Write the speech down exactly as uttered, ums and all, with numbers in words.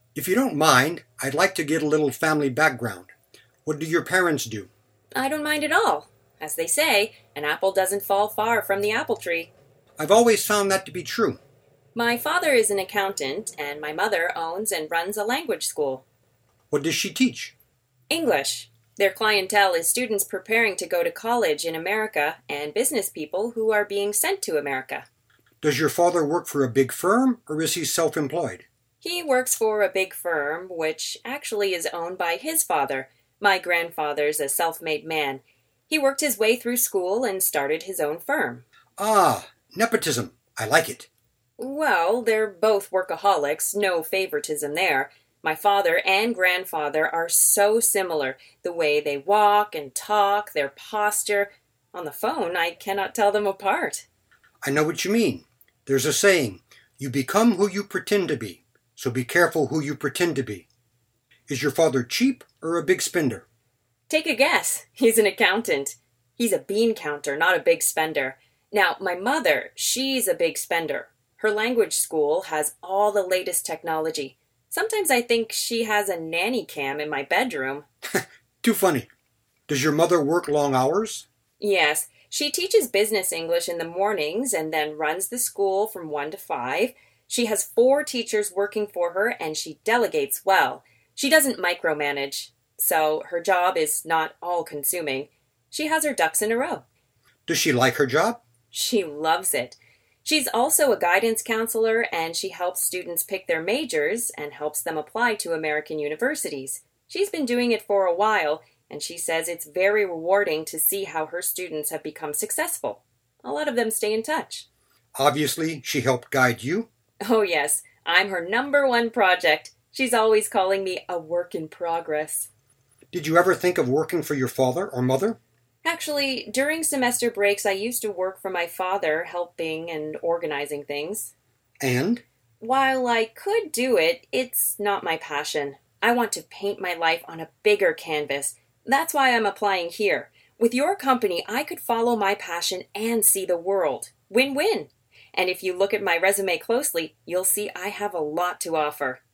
If you don't mind, I'd like to get a little family background. What do your parents do? I don't mind at all. As they say, an apple doesn't fall far from the apple tree. I've always found that to be true. My father is an accountant, and my mother owns and runs a language school. What does she teach? English. Their clientele is students preparing to go to college in America and business people who are being sent to America. Does your father work for a big firm, or is he self-employed? He works for a big firm, which actually is owned by his father. My grandfather's a self-made man. He worked his way through school and started his own firm. Ah, nepotism. I like it. Well, they're both workaholics, no favoritism there. My father and grandfather are so similar. The way they walk and talk, their posture. On the phone, I cannot tell them apart. I know what you mean. There's a saying, you become who you pretend to be, so be careful who you pretend to be. Is your father cheap or a big spender? Take a guess. He's an accountant. He's a bean counter, not a big spender. Now, my mother, she's a big spender. Her language school has all the latest technology. Sometimes I think she has a nanny cam in my bedroom. Too funny. Does your mother work long hours? Yes, she teaches business English in the mornings and then runs the school from one to five. She has four teachers working for her and she delegates well. She doesn't micromanage, so her job is not all-consuming. She has her ducks in a row. Does she like her job? She loves it. She's also a guidance counselor, and she helps students pick their majors and helps them apply to American universities. She's been doing it for a while, and she says it's very rewarding to see how her students have become successful. A lot of them stay in touch. Obviously, she helped guide you. Oh yes, I'm her number one project. She's always calling me a work in progress. Did you ever think of working for your father or mother? Actually, during semester breaks, I used to work for my father, helping and organizing things. And? While I could do it, it's not my passion. I want to paint my life on a bigger canvas. That's why I'm applying here. With your company, I could follow my passion and see the world. Win-win. And if you look at my resume closely, you'll see I have a lot to offer.